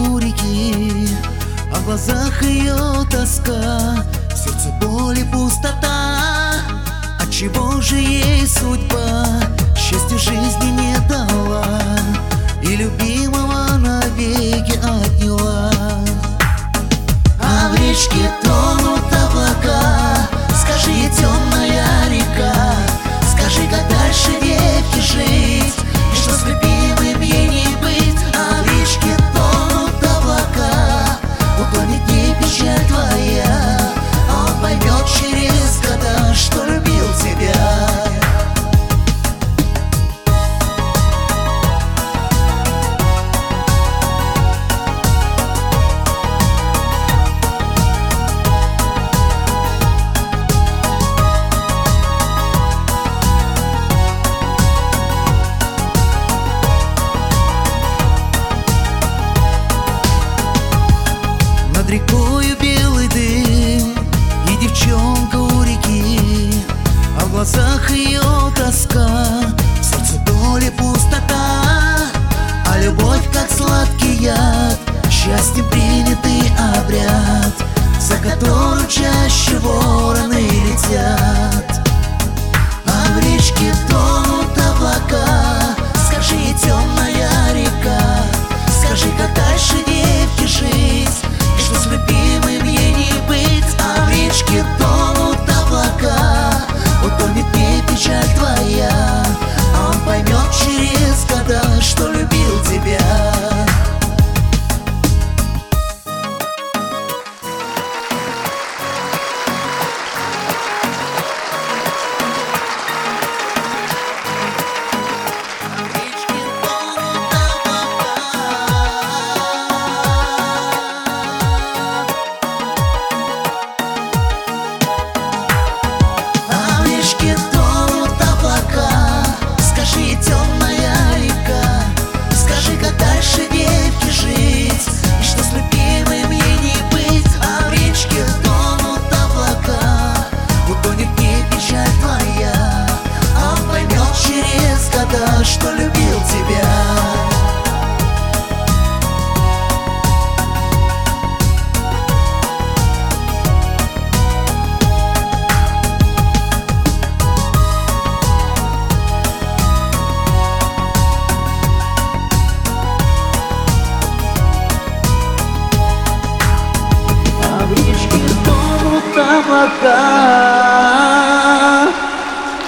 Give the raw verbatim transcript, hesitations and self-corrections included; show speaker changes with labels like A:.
A: у реки, а в глазах ее тоска, в сердце боль и пустота. Отчего же ей судьба счастья жизни не дала и любимого навеки отняла? А в речке тонут облака, скажи, темная река, скажи, как дальше девке жить, и что с любимым ей не быть? А в речке тонут облака, утонет в ней печаль твоя, а он поймет через года, что любил тебя. Над рекою белый дым и девчонка у реки, а в глазах ее тоска, в сердце боль и пустота. А любовь, как сладкий яд, счастьем принятый обряд, за который чаще вороны летят. А в речке тонут облака, скажи, темная река, скажи, как дальше девке жить, и что с любимым ей не быть? А в речке тонут облака, утонет в ней печаль твоя, а он поймет через года, что любил тебя. Что любил тебя. А в речке тонут облака,